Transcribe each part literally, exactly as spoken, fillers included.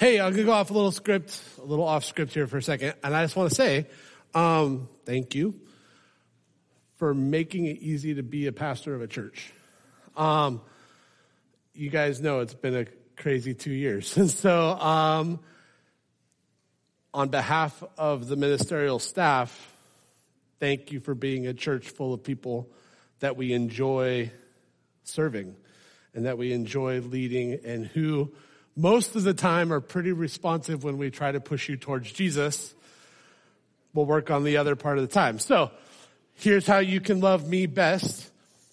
Hey, I'm going to go off a little script, a little off script here for a second. And I just want to say, um, thank you for making it easy to be a pastor of a church. Um, you guys know it's been a crazy two years. And so, um, on behalf of the ministerial staff, thank you for being a church full of people that we enjoy serving and that we enjoy leading and who most of the time are pretty responsive when we try to push you towards Jesus. We'll work on the other part of the time. So here's how you can love me best.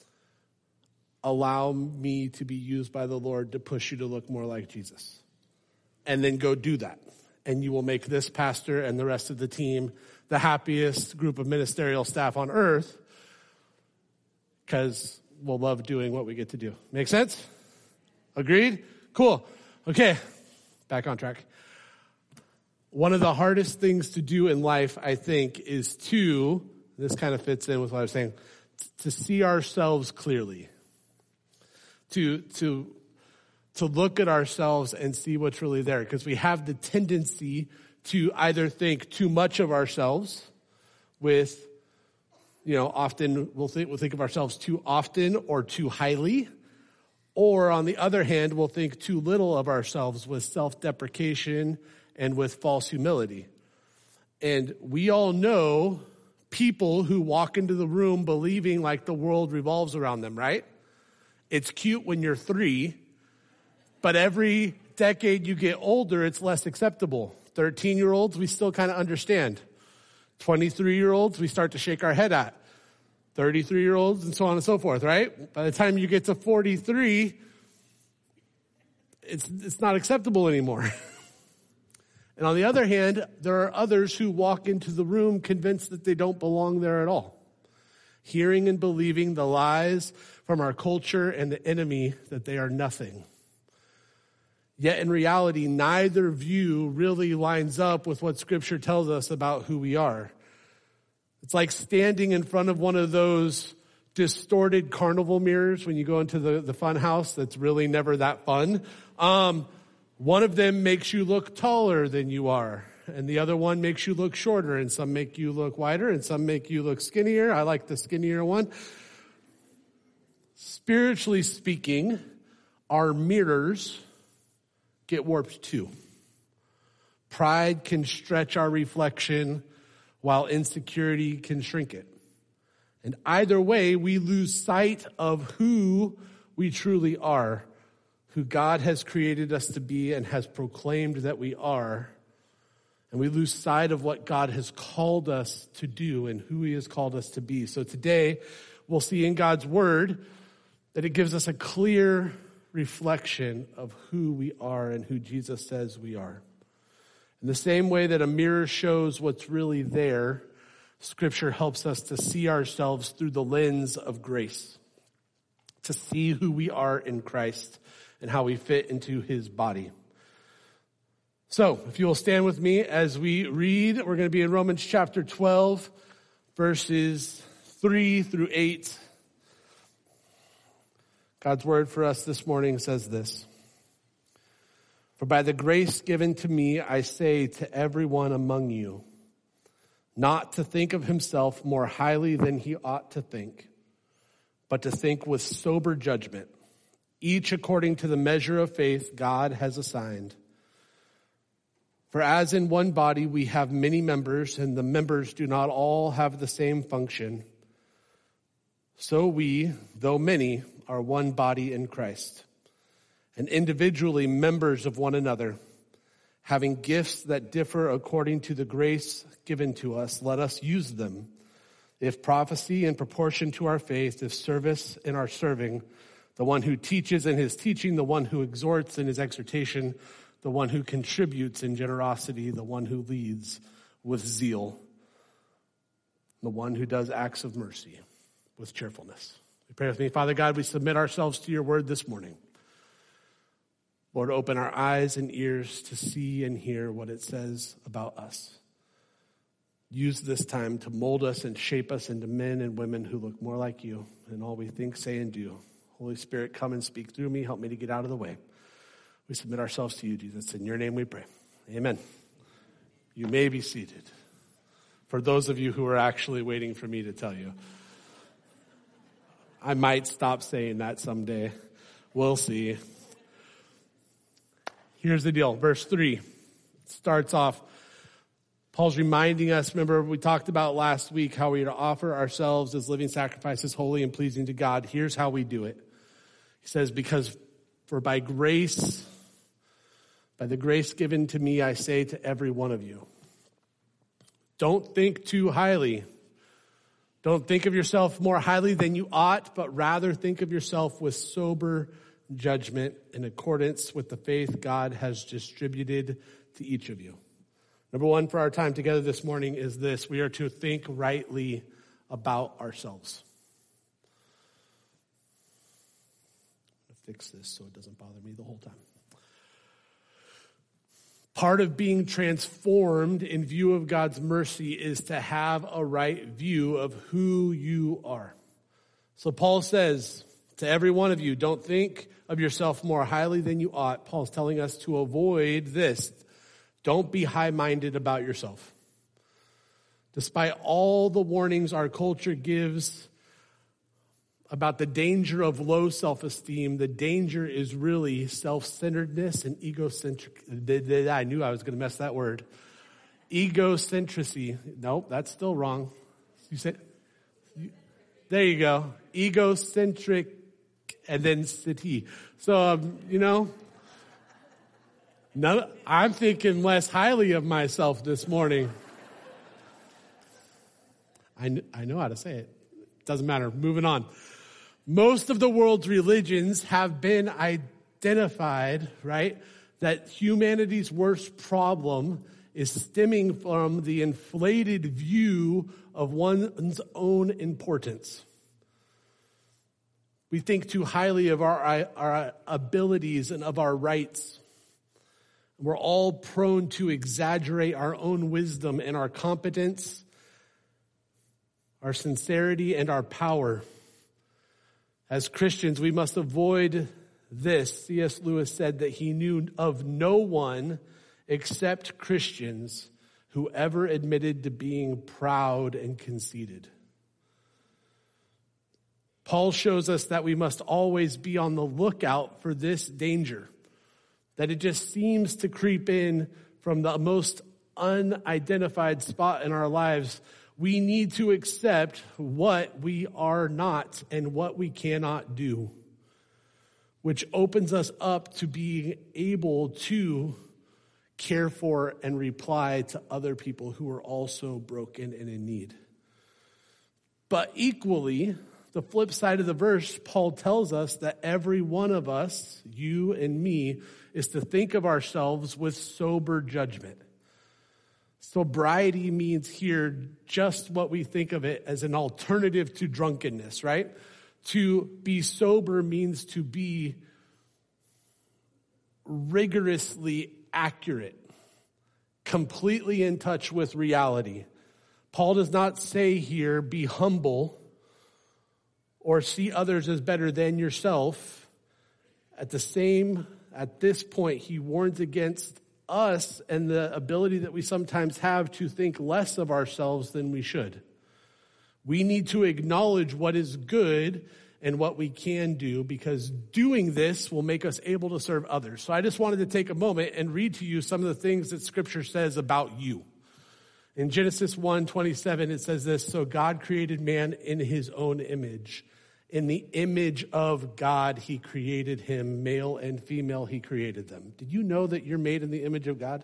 Allow me to be used by the Lord to push you to look more like Jesus. And then go do that. And you will make this pastor and the rest of the team the happiest group of ministerial staff on earth because we'll love doing what we get to do. Make sense? Agreed? Cool. Okay, back on track. One of the hardest things to do in life, I think, is to, this kind of fits in with what I was saying, to see ourselves clearly. To, to, to look at ourselves and see what's really there. Because we have the tendency to either think too much of ourselves with, you know, often we'll think, we'll think of ourselves too often or too highly. Or on the other hand, we'll think too little of ourselves with self-deprecation and with false humility. And we all know people who walk into the room believing like the world revolves around them, right? It's cute when you're three, but every decade you get older, it's less acceptable. thirteen-year-olds, we still kind of understand. twenty-three-year-olds, we start to shake our head at. thirty-three-year-olds, and so on and so forth, right? By the time you get to forty-three, it's it's not acceptable anymore. And on the other hand, there are others who walk into the room convinced that they don't belong there at all. Hearing and believing the lies from our culture and the enemy that they are nothing. Yet in reality, neither view really lines up with what Scripture tells us about who we are. It's like standing in front of one of those distorted carnival mirrors when you go into the, the fun house that's really never that fun. Um, one of them makes you look taller than you are, and the other one makes you look shorter, and some make you look wider, and some make you look skinnier. I like the skinnier one. Spiritually speaking, our mirrors get warped too. Pride can stretch our reflection while insecurity can shrink it. And either way, we lose sight of who we truly are, who God has created us to be and has proclaimed that we are. And we lose sight of what God has called us to do and who he has called us to be. So today, we'll see in God's word that it gives us a clear reflection of who we are and who Jesus says we are. In the same way that a mirror shows what's really there, Scripture helps us to see ourselves through the lens of grace, to see who we are in Christ and how we fit into his body. So, if you will stand with me as we read, we're going to be in Romans chapter twelve, verses three through eight. God's word for us this morning says this. For by the grace given to me, I say to everyone among you, not to think of himself more highly than he ought to think, but to think with sober judgment, each according to the measure of faith God has assigned. For as in one body we have many members, and the members do not all have the same function, so we, though many, are one body in Christ, and individually members of one another, having gifts that differ according to the grace given to us, let us use them. If prophecy in proportion to our faith, if service in our serving, the one who teaches in his teaching, the one who exhorts in his exhortation, the one who contributes in generosity, the one who leads with zeal, the one who does acts of mercy with cheerfulness. You pray with me. Father God, we submit ourselves to your word this morning. Lord, open our eyes and ears to see and hear what it says about us. Use this time to mold us and shape us into men and women who look more like you in all we think, say, and do. Holy Spirit, come and speak through me. Help me to get out of the way. We submit ourselves to you, Jesus. In your name we pray. Amen. You may be seated. For those of you who are actually waiting for me to tell you, I might stop saying that someday. We'll see. Here's the deal. Verse three starts off. Paul's reminding us, remember we talked about last week how we are to offer ourselves as living sacrifices, holy and pleasing to God. Here's how we do it. He says, because for by grace, by the grace given to me, I say to every one of you, don't think too highly. Don't think of yourself more highly than you ought, but rather think of yourself with sober judgment in accordance with the faith God has distributed to each of you. Number one for our time together this morning is this. We are to think rightly about ourselves. I'm going to fix this so it doesn't bother me the whole time. Part of being transformed in view of God's mercy is to have a right view of who you are. So Paul says to every one of you, don't think of yourself more highly than you ought. Paul's telling us to avoid this. Don't be high-minded about yourself. Despite all the warnings our culture gives about the danger of low self-esteem, the danger is really self-centeredness and egocentric. I knew I was going to mess that word. Egocentricity. Nope, that's still wrong. You said, there you go. Egocentric and then city. So, um, you know, none, I'm thinking less highly of myself this morning. I, I know how to say it. Doesn't matter. Moving on. Most of the world's religions have been identified, right, that humanity's worst problem is stemming from the inflated view of one's own importance. We think too highly of our, our abilities and of our rights. We're all prone to exaggerate our own wisdom and our competence, our sincerity, and our power. As Christians, we must avoid this. C S Lewis said that he knew of no one except Christians who ever admitted to being proud and conceited. Paul shows us that we must always be on the lookout for this danger, that it just seems to creep in from the most unidentified spot in our lives. We need to accept what we are not and what we cannot do, which opens us up to being able to care for and reply to other people who are also broken and in need. But equally, the flip side of the verse, Paul tells us that every one of us, you and me, is to think of ourselves with sober judgment. Sobriety means here just what we think of it as an alternative to drunkenness, right? To be sober means to be rigorously accurate, completely in touch with reality. Paul does not say here, be humble or see others as better than yourself. At the same, at this point, he warns against us and the ability that we sometimes have to think less of ourselves than we should. We need to acknowledge what is good and what we can do, because doing this will make us able to serve others. So I just wanted to take a moment and read to you some of the things that Scripture says about you. In Genesis one twenty-seven, it says this, so God created man in his own image. In the image of God, he created him. Male and female, he created them. Did you know that you're made in the image of God?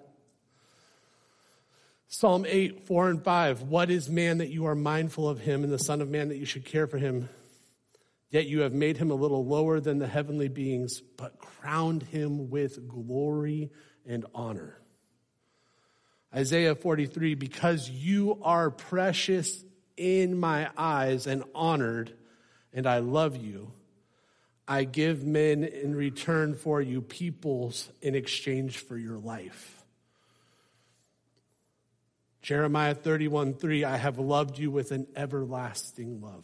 Psalm eight, four and five. What is man that you are mindful of him, and the son of man that you should care for him? Yet you have made him a little lower than the heavenly beings, but crowned him with glory and honor. Isaiah forty-three, because you are precious in my eyes and honored, and I love you, I give men in return for you, peoples in exchange for your life. Jeremiah thirty-one, three, I have loved you with an everlasting love.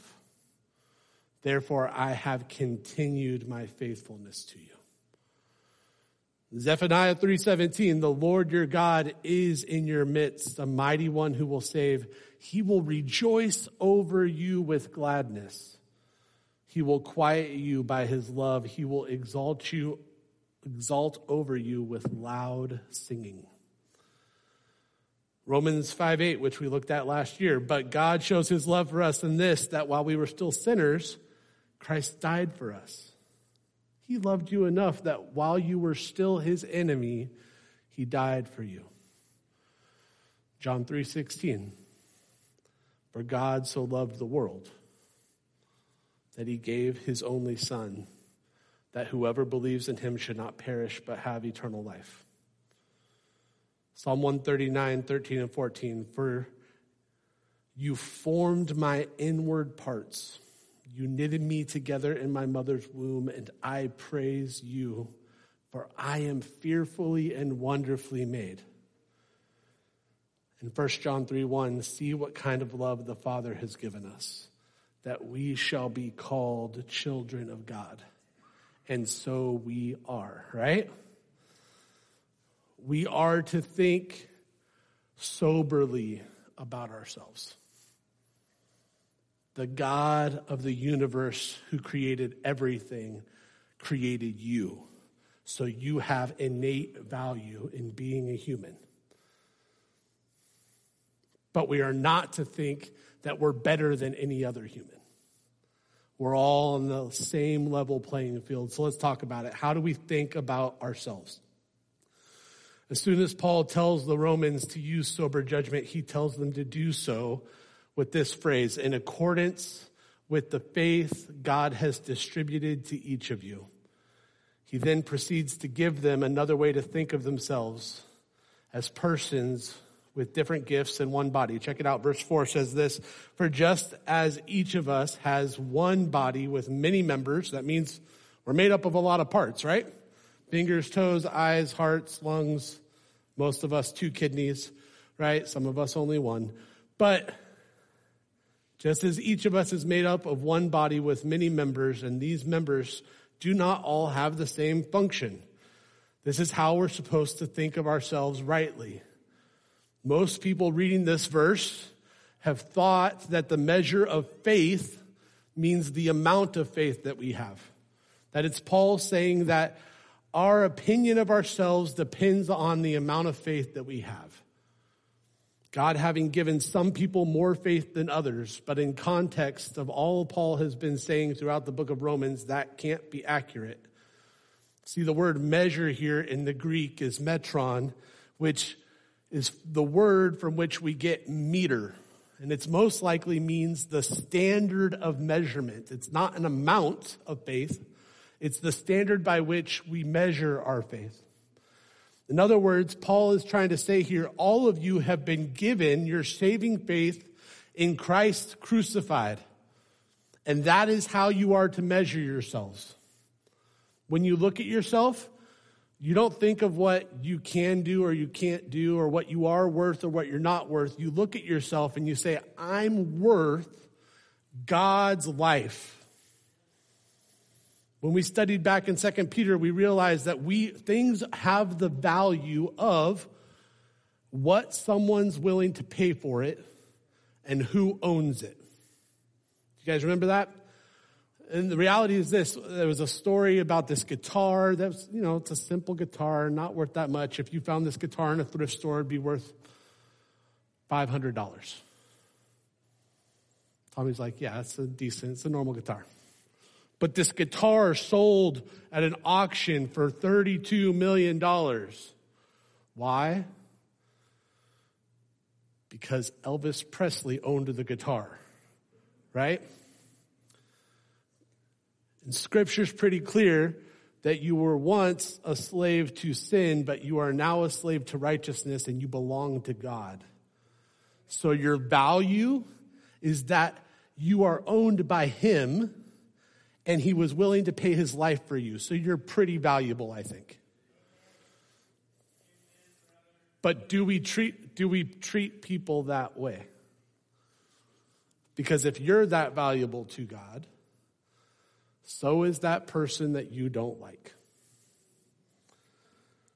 Therefore, I have continued my faithfulness to you. Zephaniah three seventeen, the Lord your God is in your midst, a mighty one who will save. He will rejoice over you with gladness. He will quiet you by his love. He will exalt you, exalt over you with loud singing. Romans five eight, which we looked at last year. But God shows his love for us in this, that while we were still sinners, Christ died for us. He loved you enough that while you were still his enemy, he died for you. John three sixteen. For God so loved the world that he gave his only Son, that whoever believes in him should not perish but have eternal life. Psalm one thirty-nine, thirteen and fourteen. For you formed my inward parts. You knitted me together in my mother's womb, and I praise you, for I am fearfully and wonderfully made. In First John three one, see what kind of love the Father has given us, that we shall be called children of God. And so we are, right? We are to think soberly about ourselves. The God of the universe who created everything created you. So you have innate value in being a human. But we are not to think that we're better than any other human. We're all on the same level playing field. So let's talk about it. How do we think about ourselves? As soon as Paul tells the Romans to use sober judgment, he tells them to do so with this phrase, in accordance with the faith God has distributed to each of you. He then proceeds to give them another way to think of themselves as persons with different gifts in one body. Check it out. Verse four says this, for just as each of us has one body with many members, that means we're made up of a lot of parts, right? Fingers, toes, eyes, hearts, lungs, most of us two kidneys, right? Some of us only one. But just as each of us is made up of one body with many members, and these members do not all have the same function. This is how we're supposed to think of ourselves rightly. Most people reading this verse have thought that the measure of faith means the amount of faith that we have. That it's Paul saying that our opinion of ourselves depends on the amount of faith that we have. God having given some people more faith than others, but in context of all Paul has been saying throughout the book of Romans, that can't be accurate. See, the word measure here in the Greek is metron, which is the word from which we get meter. And it's most likely means the standard of measurement. It's not an amount of faith. It's the standard by which we measure our faith. In other words, Paul is trying to say here, all of you have been given your saving faith in Christ crucified. And that is how you are to measure yourselves. When you look at yourself, you don't think of what you can do or you can't do or what you are worth or what you're not worth. You look at yourself and you say, I'm worth God's life. When we studied back in Second Peter, we realized that we things have the value of what someone's willing to pay for it and who owns it. You guys remember that? And the reality is this, there was a story about this guitar that was, you know, it's a simple guitar, not worth that much. If you found this guitar in a thrift store, it'd be worth five hundred dollars. Tommy's like, yeah, it's a decent, it's a normal guitar. But this guitar sold at an auction for thirty-two million dollars. Why? Because Elvis Presley owned the guitar, right? And Scripture's pretty clear that you were once a slave to sin, but you are now a slave to righteousness and you belong to God. So your value is that you are owned by Him and He was willing to pay His life for you. So you're pretty valuable, I think. But do we treat, do we treat people that way? Because if you're that valuable to God, so is that person that you don't like.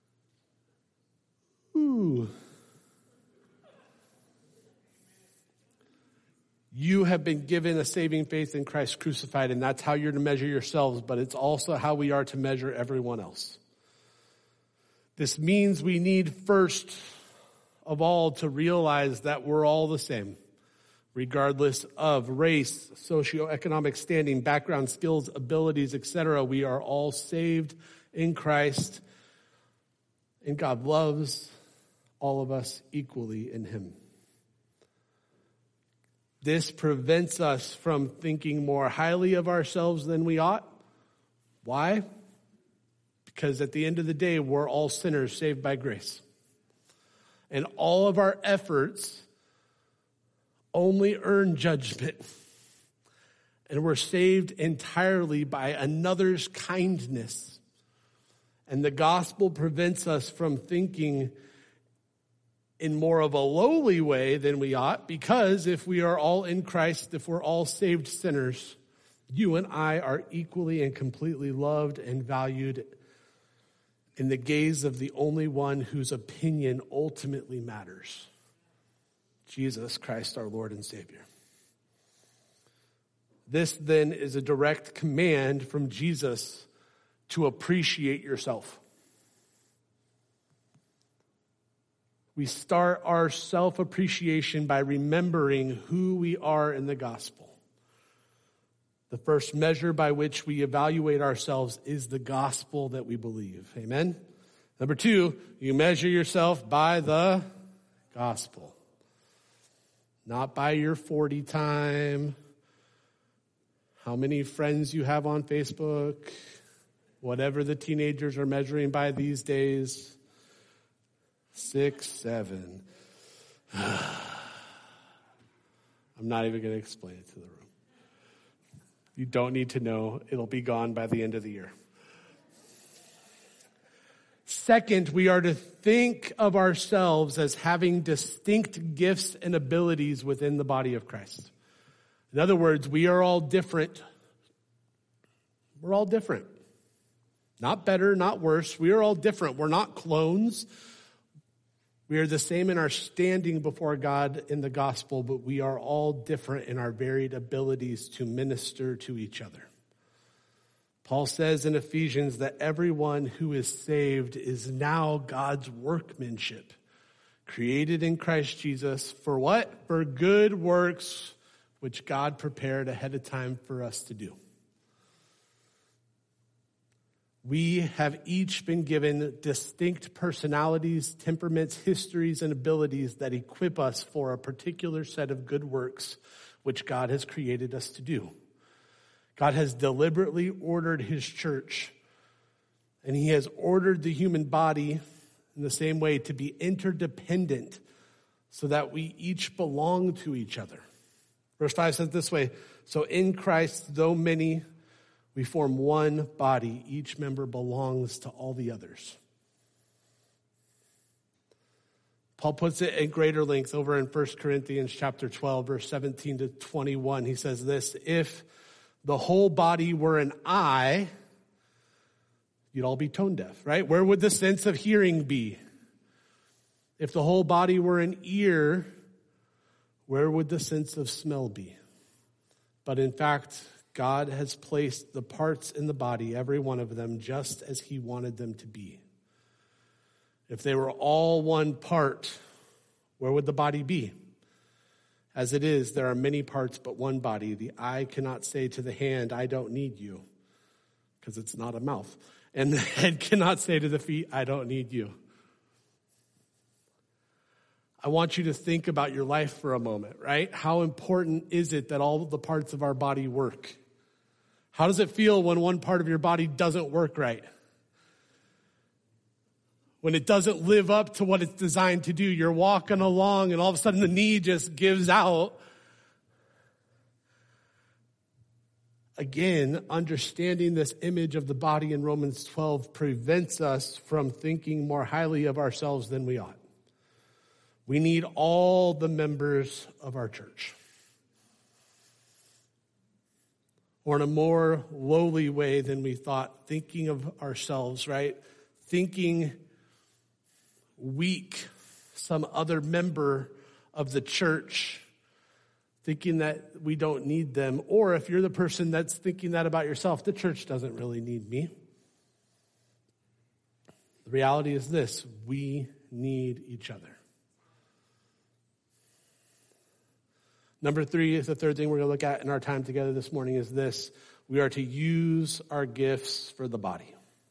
You have been given a saving faith in Christ crucified, and that's how you're to measure yourselves, but it's also how we are to measure everyone else. This means we need first of all to realize that we're all the same, regardless of race, socioeconomic standing, background, skills, abilities, et cetera. We are all saved in Christ, and God loves all of us equally in him. This prevents us from thinking more highly of ourselves than we ought. Why? Because at the end of the day, we're all sinners saved by grace. And all of our efforts only earn judgment. And we're saved entirely by another's kindness. And the gospel prevents us from thinking in more of a lowly way than we ought, because if we are all in Christ, if we're all saved sinners, you and I are equally and completely loved and valued in the gaze of the only one whose opinion ultimately matters, Jesus Christ, our Lord and Savior. This then is a direct command from Jesus to appreciate yourself. We start our self-appreciation by remembering who we are in the gospel. The first measure by which we evaluate ourselves is the gospel that we believe. Amen? Number two, you measure yourself by the gospel. Not by your forty time, how many friends you have on Facebook, whatever the teenagers are measuring by these days. Six, seven. I'm not even going to explain it to the room. You don't need to know. It'll be gone by the end of the year. Second, we are to think of ourselves as having distinct gifts and abilities within the body of Christ. In other words, we are all different. We're all different. Not better, not worse. We are all different. We're not clones. We are the same in our standing before God in the gospel, but we are all different in our varied abilities to minister to each other. Paul says in Ephesians that everyone who is saved is now God's workmanship, created in Christ Jesus for what? For good works, which God prepared ahead of time for us to do. We have each been given distinct personalities, temperaments, histories, and abilities that equip us for a particular set of good works which God has created us to do. God has deliberately ordered his church, and he has ordered the human body in the same way to be interdependent so that we each belong to each other. Verse five says this way, so in Christ, though many, we form one body. Each member belongs to all the others. Paul puts it in greater length over in First Corinthians chapter twelve, verse seventeen to twenty-one. He says this, if the whole body were an eye, you'd all be tone deaf, right? Where would the sense of hearing be? If the whole body were an ear, where would the sense of smell be? But in fact, God has placed the parts in the body, every one of them, just as he wanted them to be. If they were all one part, where would the body be? As it is, there are many parts but one body. The eye cannot say to the hand, I don't need you, because it's not a mouth. And the head cannot say to the feet, I don't need you. I want you to think about your life for a moment, right? How important is it that all of the parts of our body work? How does it feel when one part of your body doesn't work right? When it doesn't live up to what it's designed to do, you're walking along and all of a sudden the knee just gives out. Again, understanding this image of the body in Romans twelve prevents us from thinking more highly of ourselves than we ought. We need all the members of our church. Or in a more lowly way than we thought, thinking of ourselves, right? Thinking weak, some other member of the church thinking that we don't need them, or if you're the person that's thinking that about yourself, the church doesn't really need me. The reality is this: we need each other. Number three is the third thing we're going to look at in our time together this morning is this: we are to use our gifts for the body.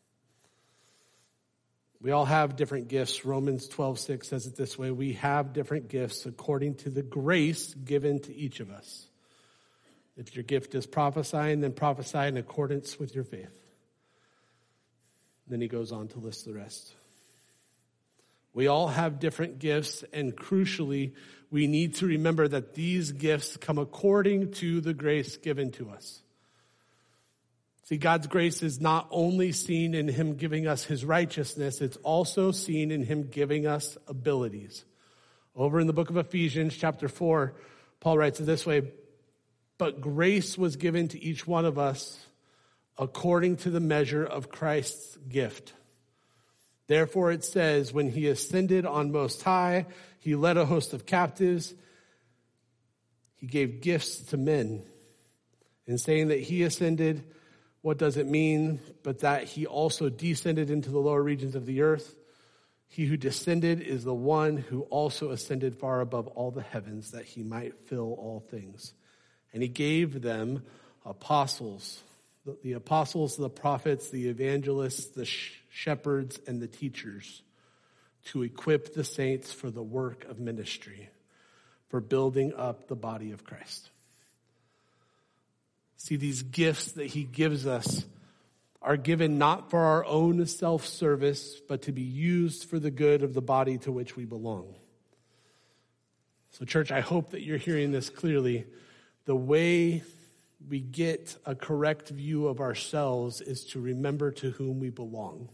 We all have different gifts. Romans twelve six says it this way: we have different gifts according to the grace given to each of us. If your gift is prophesying, then prophesy in accordance with your faith. Then he goes on to list the rest. We all have different gifts, and crucially, we need to remember that these gifts come according to the grace given to us. See, God's grace is not only seen in him giving us his righteousness, it's also seen in him giving us abilities. Over in the book of Ephesians, chapter four, Paul writes it this way: but grace was given to each one of us according to the measure of Christ's gift. Therefore it says, when he ascended on most high, he led a host of captives. He gave gifts to men. In saying that he ascended, what does it mean? But that he also descended into the lower regions of the earth. He who descended is the one who also ascended far above all the heavens, that he might fill all things. And he gave them apostles, the, the apostles, the prophets, the evangelists, the sh- shepherds, and the teachers, to equip the saints for the work of ministry, for building up the body of Christ. See, these gifts that he gives us are given not for our own self-service, but to be used for the good of the body to which we belong. So, church, I hope that you're hearing this clearly. The way we get a correct view of ourselves is to remember to whom we belong.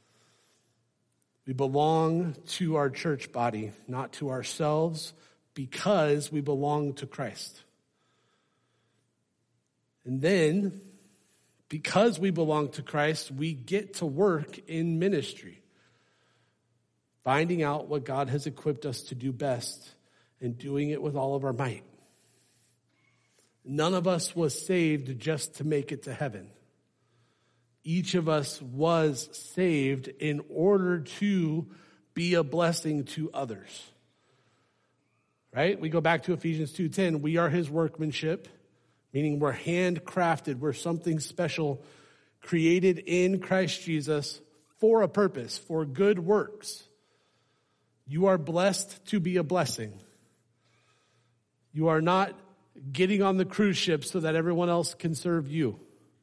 We belong to our church body, not to ourselves, because we belong to Christ. And then, because we belong to Christ, we get to work in ministry, finding out what God has equipped us to do best and doing it with all of our might. None of us was saved just to make it to heaven. Each of us was saved in order to be a blessing to others. Right? We go back to Ephesians two ten. We are his workmanship, meaning we're handcrafted. We're something special, created in Christ Jesus for a purpose, for good works. You are blessed to be a blessing. You are not getting on the cruise ship so that everyone else can serve you.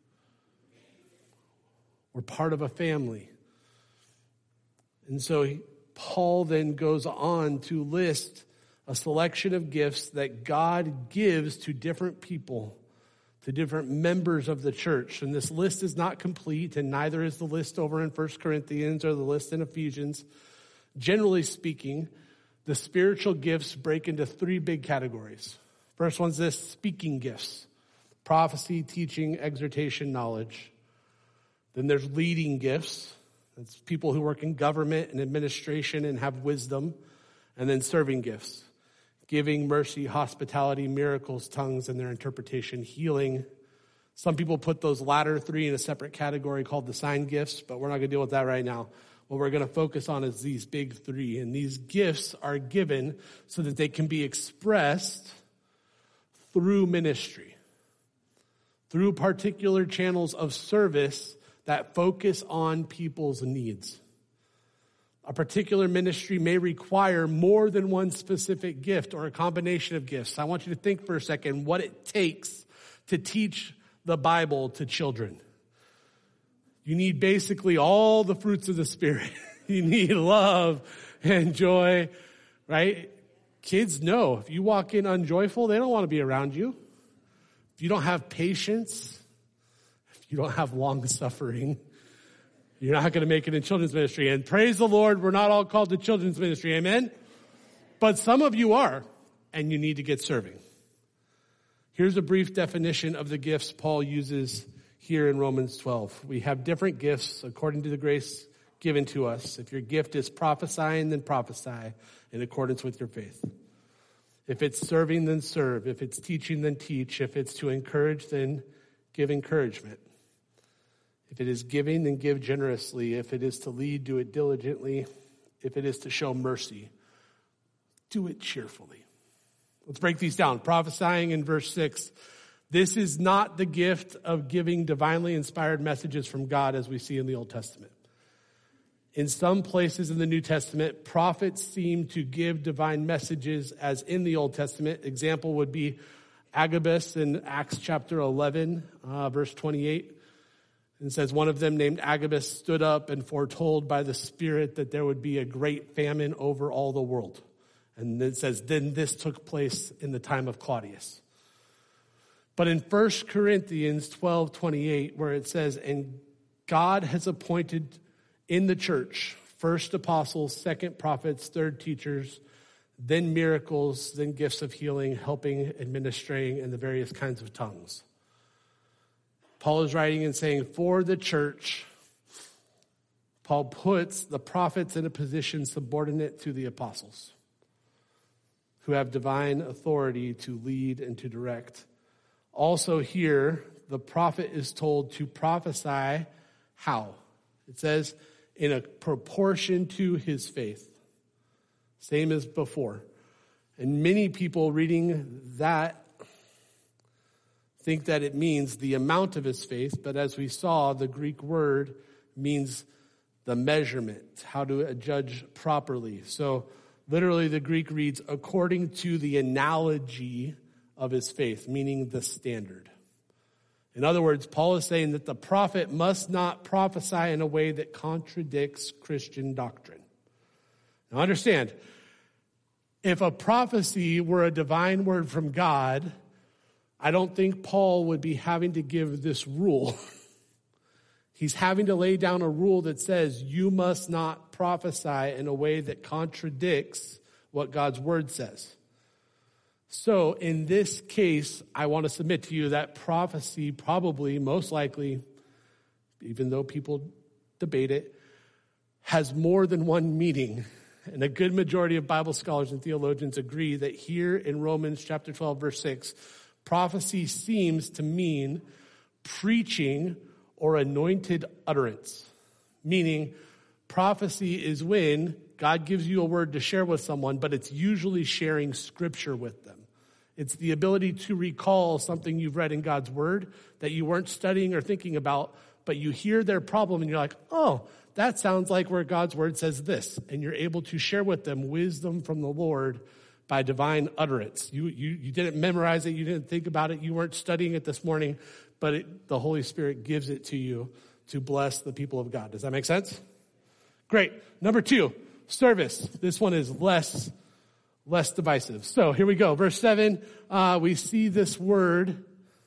We're part of a family. And so he, Paul then goes on to list a selection of gifts that God gives to different people, to different members of the church. And this list is not complete, and neither is the list over in First Corinthians or the list in Ephesians. Generally speaking, the spiritual gifts break into three big categories. First one's this: speaking gifts: prophecy, teaching, exhortation, knowledge. Then there's leading gifts. That's people who work in government and administration and have wisdom. And then serving gifts: giving, mercy, hospitality, miracles, tongues, and their interpretation, healing. Some people put those latter three in a separate category called the sign gifts, but we're not going to deal with that right now. What we're going to focus on is these big three. And these gifts are given so that they can be expressed through ministry, through particular channels of service that focus on people's needs. A particular ministry may require more than one specific gift or a combination of gifts. I want you to think for a second what it takes to teach the Bible to children. You need basically all the fruits of the Spirit. You need love and joy, right? Kids know if you walk in unjoyful, they don't want to be around you. If you don't have patience, if you don't have long suffering, you're not going to make it in children's ministry. And praise the Lord, we're not all called to children's ministry. Amen? But some of you are, and you need to get serving. Here's a brief definition of the gifts Paul uses here in Romans twelve. We have different gifts according to the grace given to us. If your gift is prophesying, then prophesy in accordance with your faith. If it's serving, then serve. If it's teaching, then teach. If it's to encourage, then give encouragement. If it is giving, then give generously. If it is to lead, do it diligently. If it is to show mercy, do it cheerfully. Let's break these down. Prophesying in verse six. This is not the gift of giving divinely inspired messages from God as we see in the Old Testament. In some places in the New Testament, prophets seem to give divine messages as in the Old Testament. Example would be Agabus in Acts chapter eleven, uh, verse twenty-eight. It says, one of them named Agabus stood up and foretold by the Spirit that there would be a great famine over all the world. And it says, then this took place in the time of Claudius. But in First Corinthians twelve twenty-eight, where it says, and God has appointed in the church first apostles, second prophets, third teachers, then miracles, then gifts of healing, helping, administering, and the various kinds of tongues. Paul is writing and saying, for the church, Paul puts the prophets in a position subordinate to the apostles, who have divine authority to lead and to direct. Also here, the prophet is told to prophesy how? It says, in a proportion to his faith. Same as before. And many people reading that think that it means the amount of his faith, but as we saw, the Greek word means the measurement, how to judge properly. So literally the Greek reads, according to the analogy of his faith, meaning the standard. In other words, Paul is saying that the prophet must not prophesy in a way that contradicts Christian doctrine. Now understand, if a prophecy were a divine word from God, I don't think Paul would be having to give this rule. He's having to lay down a rule that says you must not prophesy in a way that contradicts what God's word says. So in this case, I want to submit to you that prophecy probably, most likely, even though people debate it, has more than one meaning. And a good majority of Bible scholars and theologians agree that here in Romans chapter twelve, verse six, prophecy seems to mean preaching or anointed utterance. Meaning, prophecy is when God gives you a word to share with someone, but it's usually sharing scripture with them. It's the ability to recall something you've read in God's word that you weren't studying or thinking about, but you hear their problem and you're like, oh, that sounds like where God's word says this. And you're able to share with them wisdom from the Lord by divine utterance. You, you, you didn't memorize it. You didn't think about it. You weren't studying it this morning, but it, the Holy Spirit gives it to you to bless the people of God. Does that make sense? Great. Number two, service. This one is less, less divisive. So here we go. Verse seven, uh, we see this word,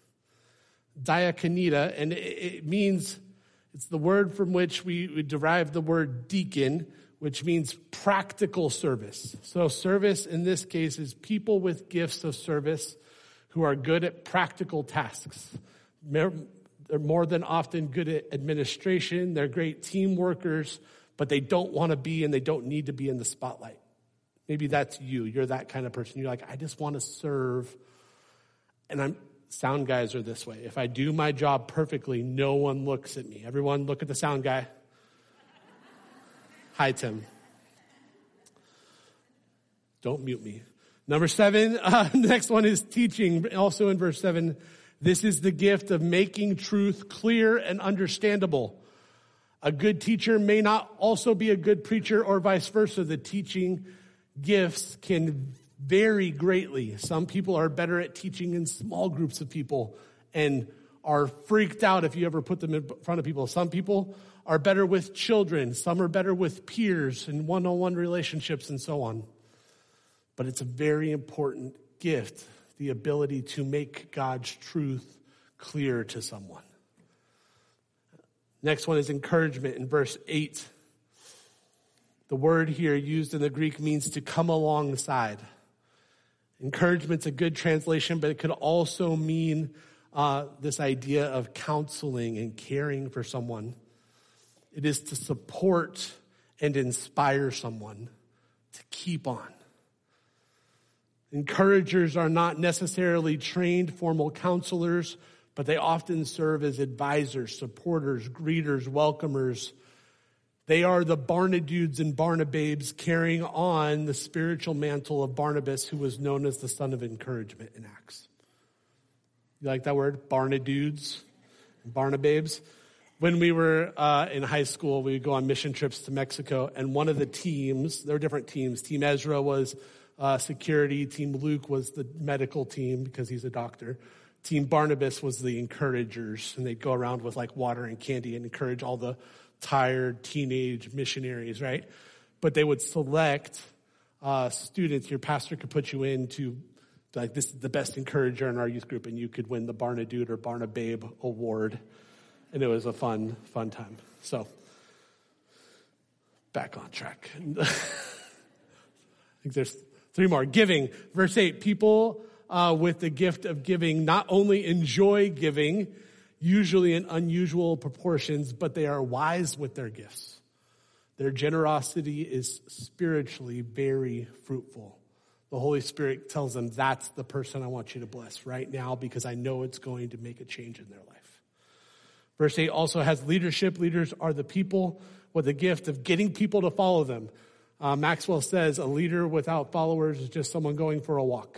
diakonita, and it, it means, it's the word from which we, we derive the word deacon, which means practical service. So service in this case is people with gifts of service who are good at practical tasks. They're more than often good at administration. They're great team workers, but they don't want to be and they don't need to be in the spotlight. Maybe that's you. You're that kind of person. You're like, I just want to serve. And I'm sound guys are this way. If I do my job perfectly, no one looks at me. Everyone look at the sound guy. Hi, Tim. Don't mute me. Number seven, uh, next one is teaching. Also in verse seven, this is the gift of making truth clear and understandable. A good teacher may not also be a good preacher or vice versa. The teaching gifts can vary greatly. Some people are better at teaching in small groups of people and are freaked out if you ever put them in front of people. Some people are better with children. Some are better with peers and one-on-one relationships and so on. But it's a very important gift, the ability to make God's truth clear to someone. Next one is encouragement in verse eight. The word here used in the Greek means to come alongside. Encouragement's a good translation, but it could also mean uh, this idea of counseling and caring for someone. It is to support and inspire someone to keep on. Encouragers are not necessarily trained formal counselors, but they often serve as advisors, supporters, greeters, welcomers. They are the Barnadudes and Barnababes carrying on the spiritual mantle of Barnabas, who was known as the son of encouragement in Acts. You like that word? Barnadudes, Barnababes. When we were uh, in high school, we would go on mission trips to Mexico, and one of the teams, there were different teams. Team Ezra was uh, security. Team Luke was the medical team because he's a doctor. Team Barnabas was the encouragers, and they'd go around with like water and candy and encourage all the tired teenage missionaries, right? But they would select uh, students. Your pastor could put you into, like, this is the best encourager in our youth group, and you could win the Barnadude or Barnababe award. And it was a fun, fun time. So, back on track. I think there's three more. Giving. Verse eight, people uh, with the gift of giving not only enjoy giving, usually in unusual proportions, but they are wise with their gifts. Their generosity is spiritually very fruitful. The Holy Spirit tells them, that's the person I want you to bless right now because I know it's going to make a change in their life. Verse eight also has leadership. Leaders are the people with the gift of getting people to follow them. Uh, Maxwell says a leader without followers is just someone going for a walk.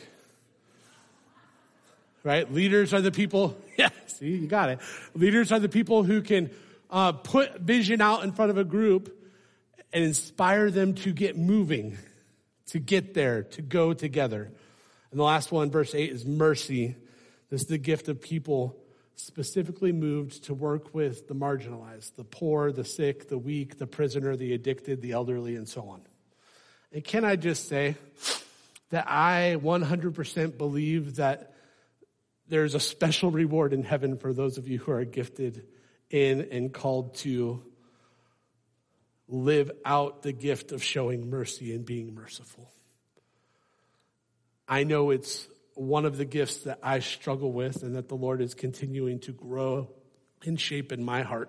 Right? Leaders are the people, yeah, see, you got it. Leaders are the people who can uh, put vision out in front of a group and inspire them to get moving, to get there, to go together. And the last one, verse eight, is mercy. This is the gift of people specifically moved to work with the marginalized, the poor, the sick, the weak, the prisoner, the addicted, the elderly, and so on. And can I just say that I one hundred percent believe that there's a special reward in heaven for those of you who are gifted in and called to live out the gift of showing mercy and being merciful. I know it's one of the gifts that I struggle with and that the Lord is continuing to grow and shape in my heart.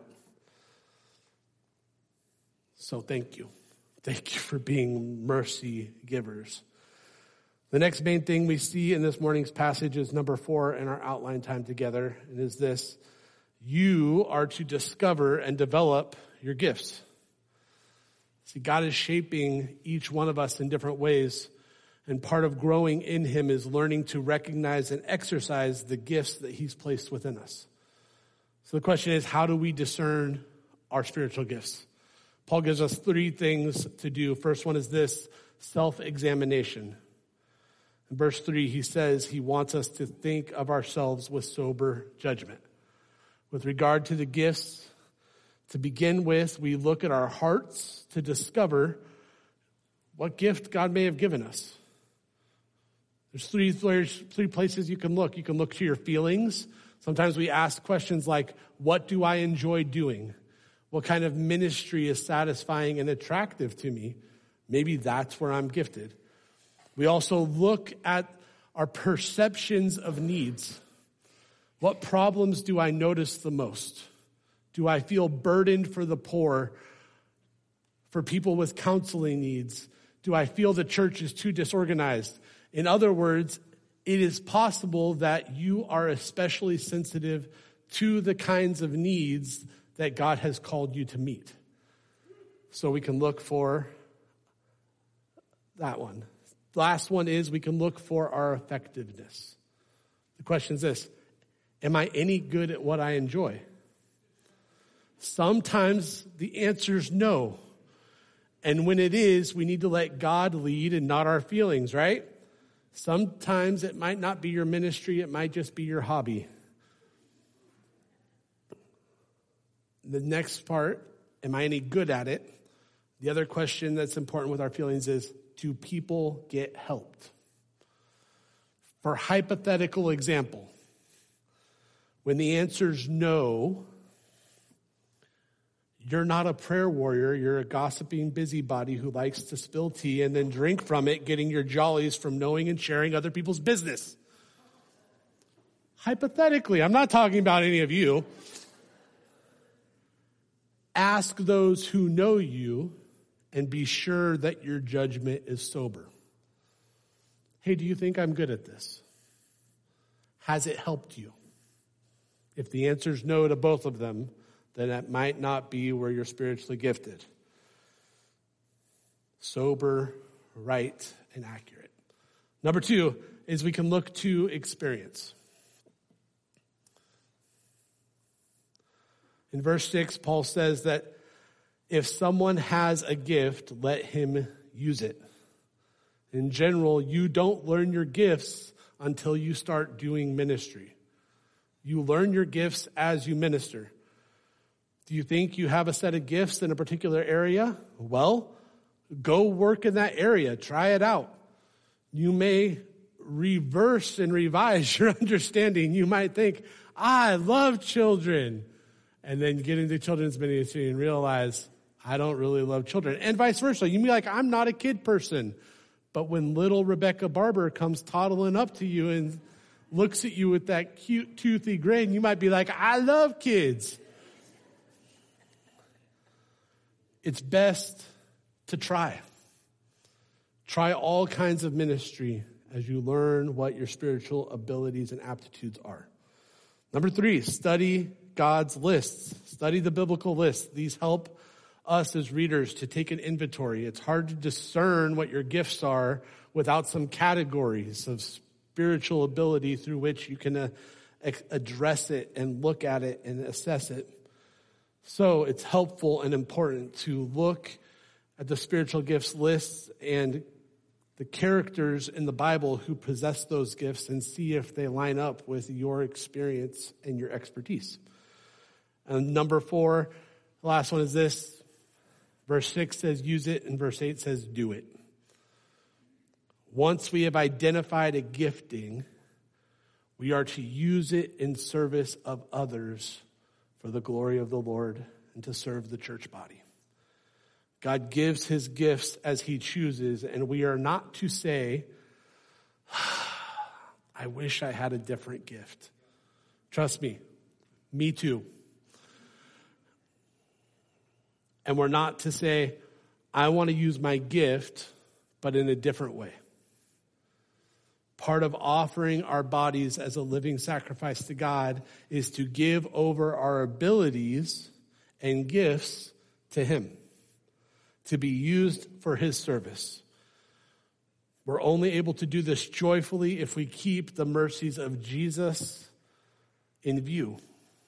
So thank you. Thank you for being mercy givers. The next main thing we see in this morning's passage is number four in our outline time together, and is this: you are to discover and develop your gifts. See, God is shaping each one of us in different ways. And part of growing in him is learning to recognize and exercise the gifts that he's placed within us. So the question is, how do we discern our spiritual gifts? Paul gives us three things to do. First one is this: self-examination. In verse three, he says he wants us to think of ourselves with sober judgment. With regard to the gifts, to begin with, we look at our hearts to discover what gift God may have given us. There's three, there's three places you can look. You can look to your feelings. Sometimes we ask questions like, what do I enjoy doing? What kind of ministry is satisfying and attractive to me? Maybe that's where I'm gifted. We also look at our perceptions of needs. What problems do I notice the most? Do I feel burdened for the poor, for people with counseling needs? Do I feel the church is too disorganized? In other words, it is possible that you are especially sensitive to the kinds of needs that God has called you to meet. So we can look for that one. The last one is we can look for our effectiveness. The question is this: am I any good at what I enjoy? Sometimes the answer is no. And when it is, we need to let God lead and not our feelings, right? Sometimes it might not be your ministry, it might just be your hobby. The next part, am I any good at it? The other question that's important with our feelings is, do people get helped? For hypothetical example, when the answer is no, you're not a prayer warrior, you're a gossiping busybody who likes to spill tea and then drink from it, getting your jollies from knowing and sharing other people's business. Hypothetically, I'm not talking about any of you. Ask those who know you and be sure that your judgment is sober. hey, do you think I'm good at this? Has it helped you? If the answer is no to both of them, then that might not be where you're spiritually gifted. Sober, right, and accurate. Number two is we can look to experience. In verse six, Paul says that if someone has a gift, let him use it. In general, you don't learn your gifts until you start doing ministry. You learn your gifts as you minister. Do you think you have a set of gifts in a particular area? Well, go work in that area. Try it out. You may reverse and revise your understanding. You might think, I love children. And then get into children's ministry and realize, I don't really love children. And vice versa. You may be like, I'm not a kid person. But when little Rebecca Barber comes toddling up to you and looks at you with that cute, toothy grin, you might be like, I love kids. It's best to try. Try all kinds of ministry as you learn what your spiritual abilities and aptitudes are. Number three, study God's lists. Study the biblical lists. These help us as readers to take an inventory. It's hard to discern what your gifts are without some categories of spiritual ability through which you can uh, address it and look at it and assess it. So it's helpful and important to look at the spiritual gifts lists and the characters in the Bible who possess those gifts and see if they line up with your experience and your expertise. And number four, the last one is this. Verse six says use it, and verse eight says do it. Once we have identified a gifting, we are to use it in service of others for the glory of the Lord and to serve the church body. God gives his gifts as he chooses, and we are not to say, I wish I had a different gift. Trust me, me too. And we're not to say, I want to use my gift, but in a different way. Part of offering our bodies as a living sacrifice to God is to give over our abilities and gifts to him, to be used for his service. We're only able to do this joyfully if we keep the mercies of Jesus in view.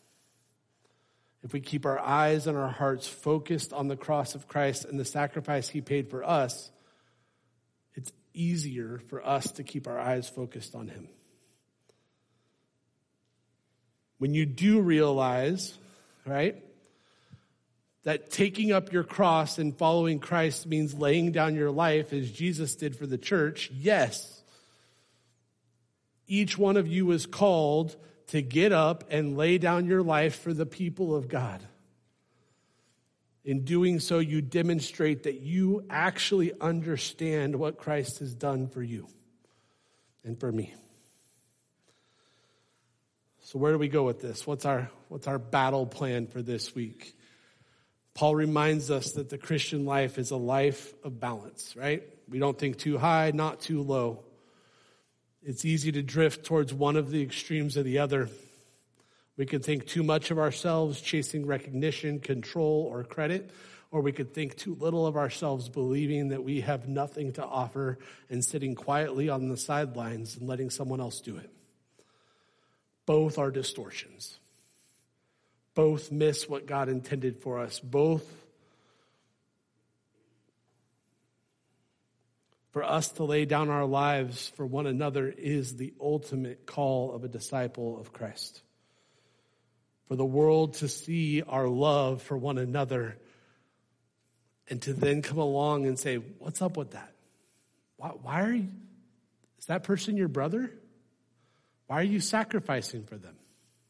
If we keep our eyes and our hearts focused on the cross of Christ and the sacrifice he paid for us, it's easier for us to keep our eyes focused on him. When you do realize, right, that taking up your cross and following Christ means laying down your life as Jesus did for the church, yes, each one of you is called to get up and lay down your life for the people of God. In doing so, you demonstrate that you actually understand what Christ has done for you and for me. So where do we go with this? What's our, what's our battle plan for this week? Paul reminds us that the Christian life is a life of balance, right? We don't think too high, not too low. It's easy to drift towards one of the extremes or the other. We could think too much of ourselves, chasing recognition, control, or credit, or we could think too little of ourselves, believing that we have nothing to offer and sitting quietly on the sidelines and letting someone else do it. Both are distortions. Both miss what God intended for us. Both for us to lay down our lives for one another is the ultimate call of a disciple of Christ. For the world to see our love for one another and to then come along and say, what's up with that? Why, why are you, is that person your brother? Why are you sacrificing for them?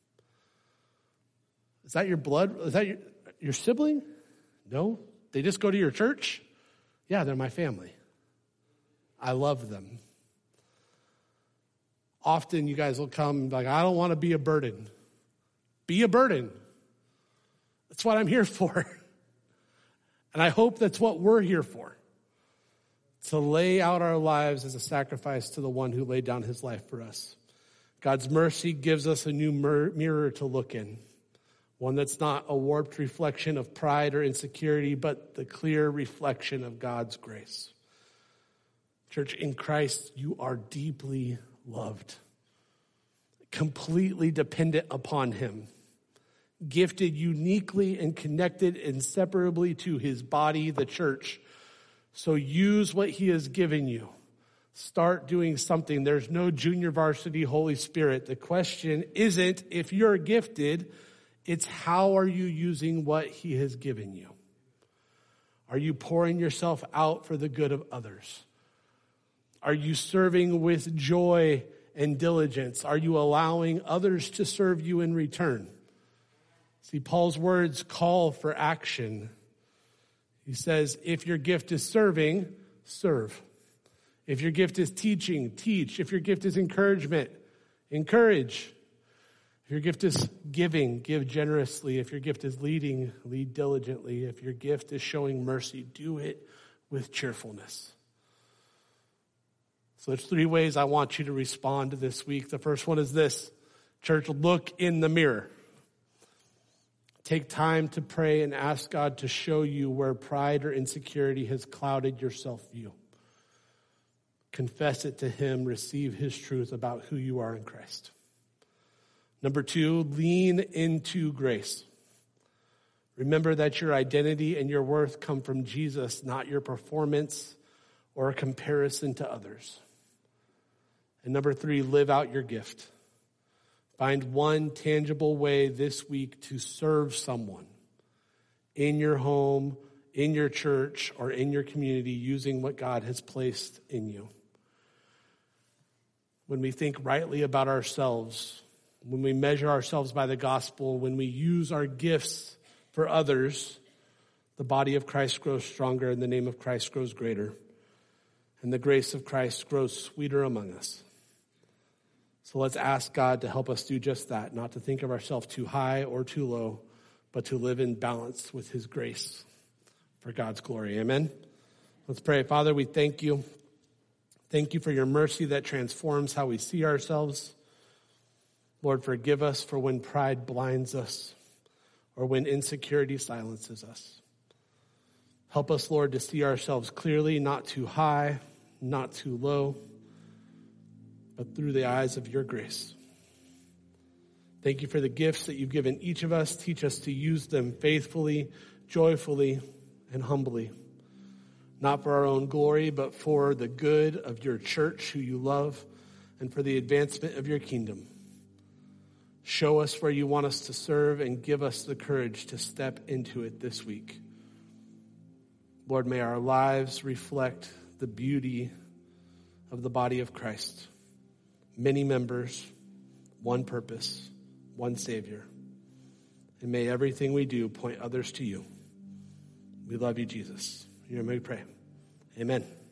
Is that your blood? Is that your, your sibling? No. They just go to your church? Yeah, they're my family. I love them. Often you guys will come and be like, I don't want to be a burden. Be a burden. That's what I'm here for. And I hope that's what we're here for. to lay out our lives as a sacrifice to the one who laid down his life for us. God's mercy gives us a new mirror to look in, one that's not a warped reflection of pride or insecurity, but the clear reflection of God's grace. Church, in Christ, you are deeply loved, completely dependent upon him, gifted uniquely and connected inseparably to his body, the church. So use what he has given you. Start doing something. There's no junior varsity Holy Spirit. The question isn't if you're gifted, it's how are you using what he has given you? Are you pouring yourself out for the good of others? Are you serving with joy and diligence? Are you allowing others to serve you in return? See, Paul's words call for action. He says, if your gift is serving, serve. If your gift is teaching, teach. If your gift is encouragement, encourage. If your gift is giving, give generously. If your gift is leading, lead diligently. If your gift is showing mercy, do it with cheerfulness. So there's three ways I want you to respond to this week. The first one is this. Church, look in the mirror. Take time to pray and ask God to show you where pride or insecurity has clouded your self-view. Confess it to him. Receive his truth about who you are in Christ. Number two, lean into grace. Remember that your identity and your worth come from Jesus, not your performance or a comparison to others. And number three, live out your gift. Find one tangible way this week to serve someone in your home, in your church, or in your community using what God has placed in you. When we think rightly about ourselves, when we measure ourselves by the gospel, when we use our gifts for others, the body of Christ grows stronger and the name of Christ grows greater. And the grace of Christ grows sweeter among us. So let's ask God to help us do just that, not to think of ourselves too high or too low, but to live in balance with his grace for God's glory. Amen? Let's pray. Father, we thank you. Thank you for your mercy that transforms how we see ourselves. Lord, forgive us for when pride blinds us or when insecurity silences us. Help us, Lord, to see ourselves clearly, not too high, not too low, but through the eyes of your grace. Thank you for the gifts that you've given each of us. Teach us to use them faithfully, joyfully, and humbly. Not for our own glory, but for the good of your church who you love and for the advancement of your kingdom. Show us where you want us to serve and give us the courage to step into it this week. Lord, may our lives reflect the beauty of the body of Christ. Many members, one purpose, one Savior. And may everything we do point others to you. We love you, Jesus. In your name we pray. Amen.